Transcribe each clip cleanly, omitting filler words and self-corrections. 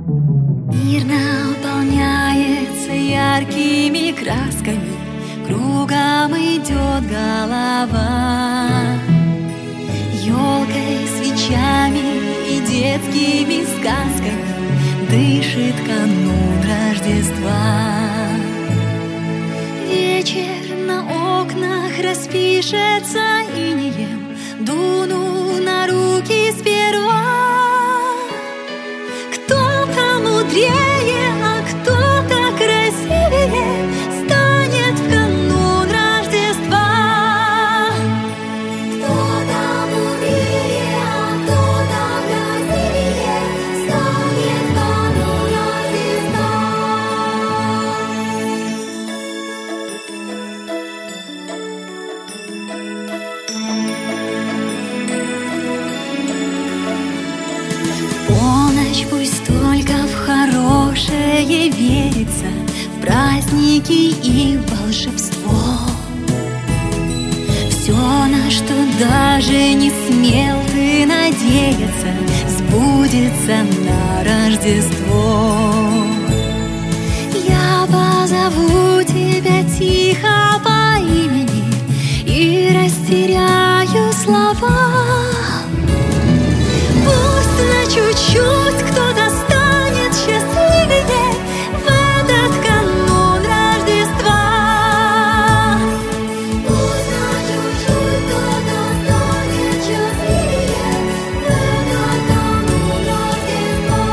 Мир наполняется яркими красками, кругом идет голова. Ёлкой, свечами и детскими сказками дышит канун Рождества. Вечер на окнах распишется инеем, дуну на руки сперва. Кто-то мудрее, а кто-то красивее станет в канун Рождества. Кто-то мудрее, а кто-то красивее станет в канун Рождества. Полночь пусть только в хорошее верится, в праздники и волшебство. Все, на что даже не смел ты надеяться, сбудется на Рождество. Я позову тебя тихо по имени и растеряю слова. Пусть на чуть-чуть кто-то станет счастливее в этот канун Рождества. Пусть на чуть-чуть кто-то станет счастливее в этот канун Рождества.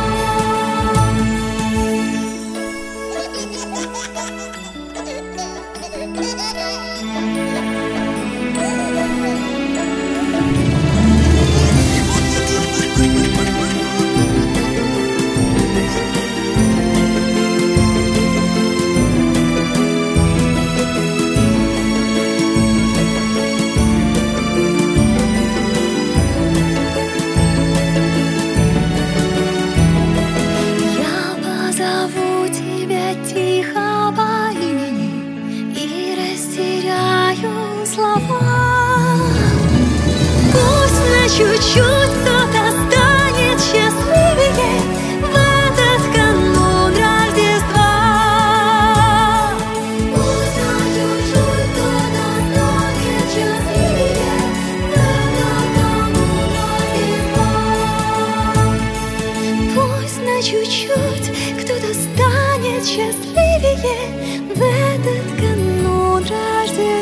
Я позову тебя тихо по имени и растеряю слова. Пусть на чуть-чуть кто-то станет счастливее в этот канун Рождества. Пусть на чуть-чуть кто-то станет счастливее в этот канун Рождества. Пусть на чуть-чуть кто-то станет счастливее в этот канун Рождества.